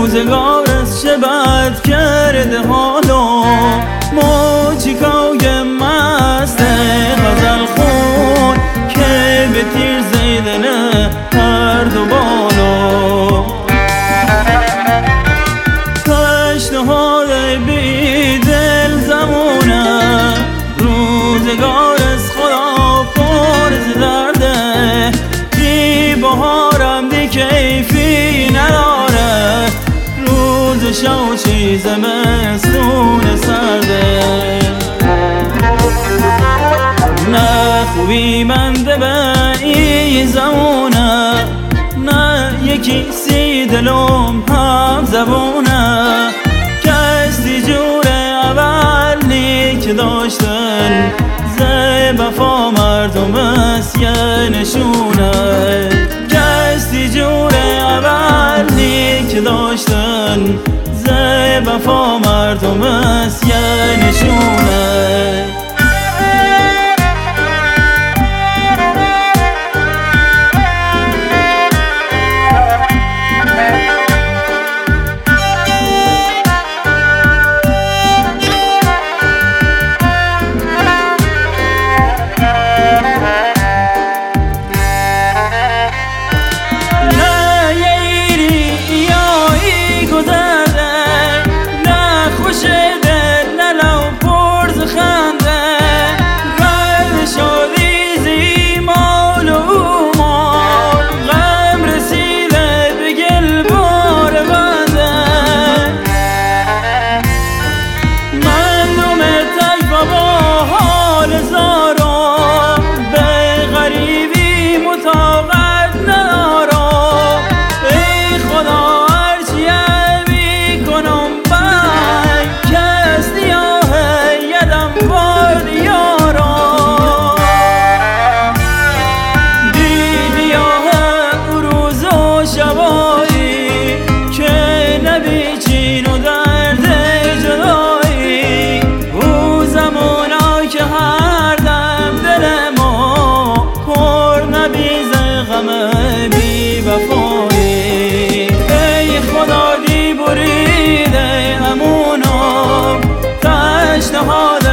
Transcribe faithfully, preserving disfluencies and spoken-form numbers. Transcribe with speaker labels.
Speaker 1: روزگار از چه بد کرده حالا موجیکای مست غزل خون که به تیر زیدنه هر دو بالا پیشنهاد بی دل زمونه روزگار از خدا پر ز درده بی بهارم دی کیفی نداره روز شو چیز مستون سرده نه خوبی منده به ای زمونه نه یکی سی دلم هم زبونه کسی جور اولی که داشتن زی بفا مردم است یه نشونه کسی جور اولی که داشتن زی بفا مردم است یه نشونه بی وفایی ای خدا دی بریده همونو تشنهاد